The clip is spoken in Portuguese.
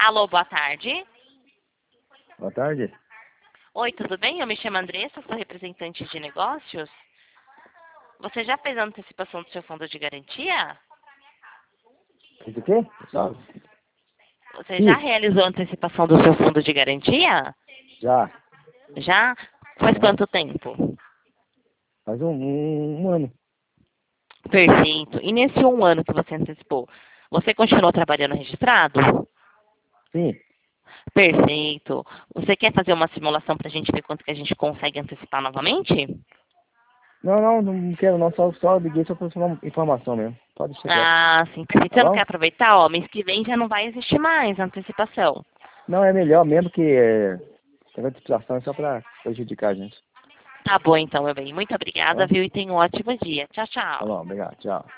Alô, boa tarde. Boa tarde. Oi, tudo bem? Eu me chamo Andressa, sou representante de negócios. Você já fez a antecipação do seu fundo de garantia? Fez o quê? Só? Você já Fiz. realizou a antecipação do seu fundo de garantia? Já. Já? Faz Aham. quanto tempo? Faz um ano. Perfeito. E nesse um ano que você antecipou, você continuou trabalhando registrado? Sim. Perfeito. Você quer fazer uma simulação para a gente ver quanto que a gente consegue antecipar novamente? Não quero não. Só liguei só para uma informação mesmo. Pode deixar quieto. Ah, sim, perfeito. Tá Você não bom? quer aproveitar? Ó, mês que vem já não vai existir mais a antecipação. Não, é melhor mesmo que essa antecipação é só para prejudicar a gente. Tá bom então, meu bem. Muito Tá obrigada, bom? viu? E tenha um ótimo dia. Tchau, Tá tchau. bom, obrigado. Tchau.